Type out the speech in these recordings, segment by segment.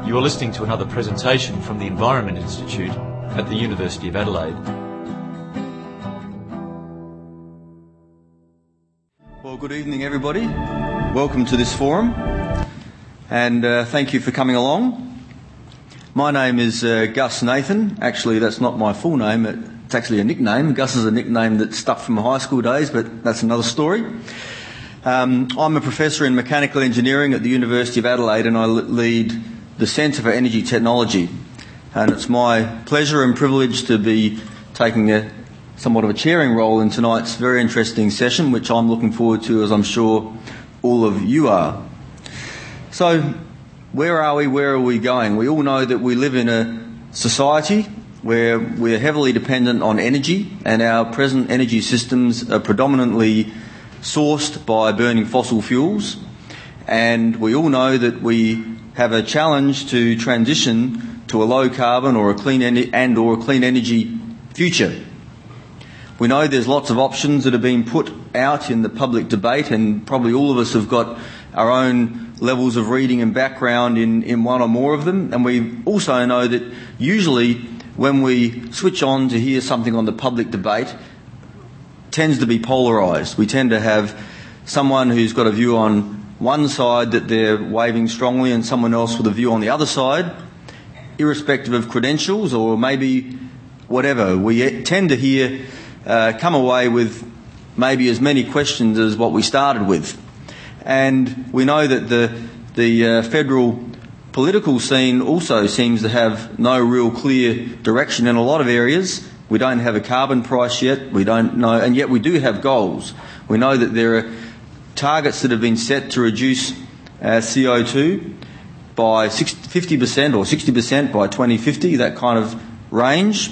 You are listening to another presentation from the Environment Institute at the University of Adelaide. Well, good evening, everybody. Welcome to this forum, and thank you for coming along. My name is Gus Nathan. Actually, that's not my full name. It's actually a nickname. Gus is a nickname that's stuck from my high school days, but that's another story. I'm a professor in mechanical engineering at the University of Adelaide, and I lead the Centre for Energy Technology. And it's my pleasure and privilege to be taking somewhat of a chairing role in tonight's very interesting session, which I'm looking forward to, as I'm sure all of you are. So, where are we? Where are we going? We all know that we live in a society where we're heavily dependent on energy, and our present energy systems are predominantly sourced by burning fossil fuels. And we all know that we have a challenge to transition to a low carbon or a clean energy future. We know there's lots of options that have been put out in the public debate, and probably all of us have got our own levels of reading and background in one or more of them. And we also know that usually when we switch on to hear something on the public debate, it tends to be polarised. We tend to have someone who's got a view on one side that they're waving strongly and someone else with a view on the other side, irrespective of credentials or maybe whatever. We tend to come away with maybe as many questions as what we started with. And we know that the federal political scene also seems to have no real clear direction in a lot of areas. We don't have a carbon price yet. We don't know, and yet we do have goals. We know that there are targets that have been set to reduce CO2 by 50% or 60% by 2050, that kind of range.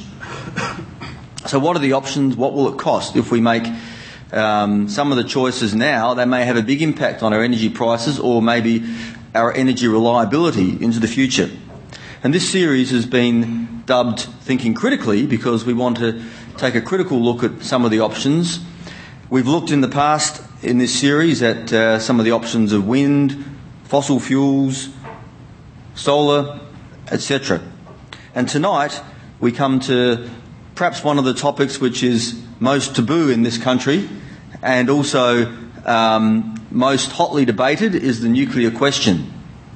So what are the options? What will it cost? If we make some of the choices now, they may have a big impact on our energy prices or maybe our energy reliability into the future. And this series has been dubbed Thinking Critically because we want to take a critical look at some of the options. We've looked in the past in this series at some of the options of wind, fossil fuels, solar, etc. And tonight we come to perhaps one of the topics which is most taboo in this country and also most hotly debated is the nuclear question.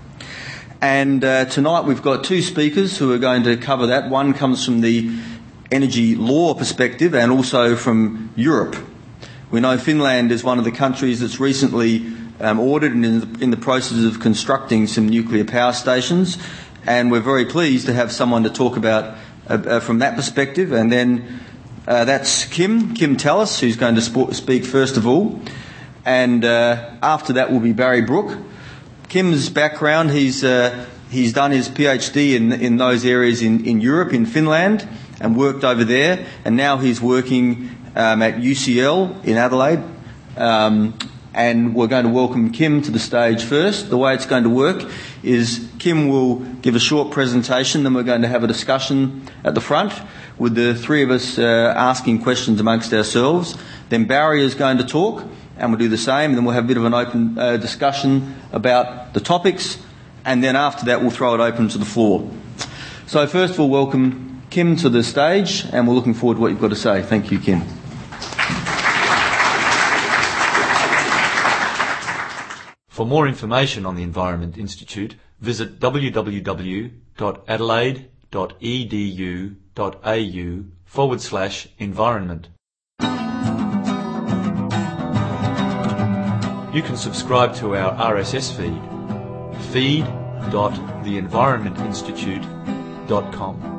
And tonight we've got two speakers who are going to cover that. One comes from the energy law perspective and also from Europe. We know Finland is one of the countries that's recently ordered and in the process of constructing some nuclear power stations, and we're very pleased to have someone to talk about from that perspective. And then that's Kim Tallis, who's going to speak first of all, and after that will be Barry Brook. Kim's background, he's done his PhD in those areas in Europe, in Finland, and worked over there, and now he's working at UCL in Adelaide, and we're going to welcome Kim to the stage first. The way it's going to work is Kim will give a short presentation, then we're going to have a discussion at the front with the three of us asking questions amongst ourselves. Then Barry is going to talk, and we'll do the same, and then we'll have a bit of an open discussion about the topics, and then after that we'll throw it open to the floor. So first we'll welcome Kim to the stage, and we're looking forward to what you've got to say. Thank you, Kim. For more information on the Environment Institute, visit www.adelaide.edu.au/environment. You can subscribe to our RSS feed, feed.theenvironmentinstitute.com.